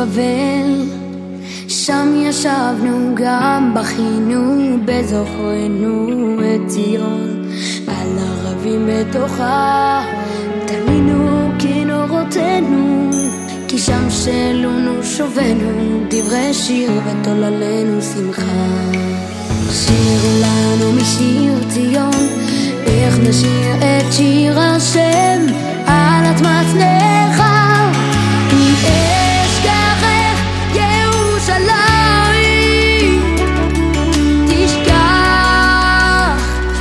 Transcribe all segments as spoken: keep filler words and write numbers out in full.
בבל, שם ישבנו גם בכינו בזוכרנו את ציון, על ערבים בתוכה תלינו כינורותינו, כי שם שלונו שובנו דברי שיר ותוללנו שמחה. שירו לנו משיר ציון, איך נשיר את שיר השם על אדמת נחר. אם אשכחך ירושלים, תשכח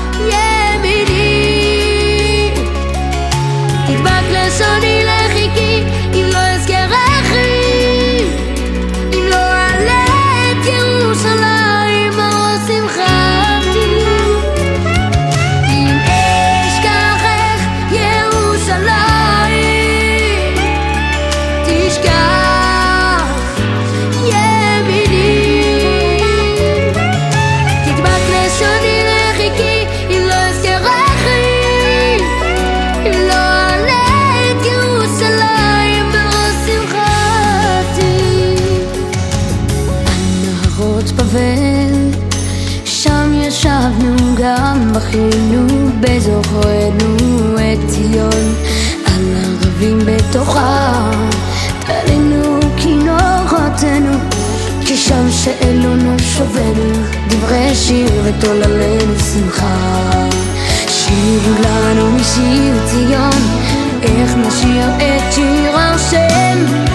ימיני, תדבק לשוני לחיקי, אם לא אזכרכי, אם לא אעלה את ירושלים בראש שמחתי. אם אשכחך ירושלים, תשכח ימיני, תדבק לשוני לחיקי, אם לא אזכרכי, אם לא אעלה את ירושלים בראש שמחתי. על נהרות בבל, שם ישבנו גם בכינו בזוכרנו את ציון, על ערבים בתוכה תלינו כינורותינו, כי שם שאלונו שובנו דברי שיר ותוללנו שמחה. שירו לנו משיר ציון, איך נשיר את שיר השם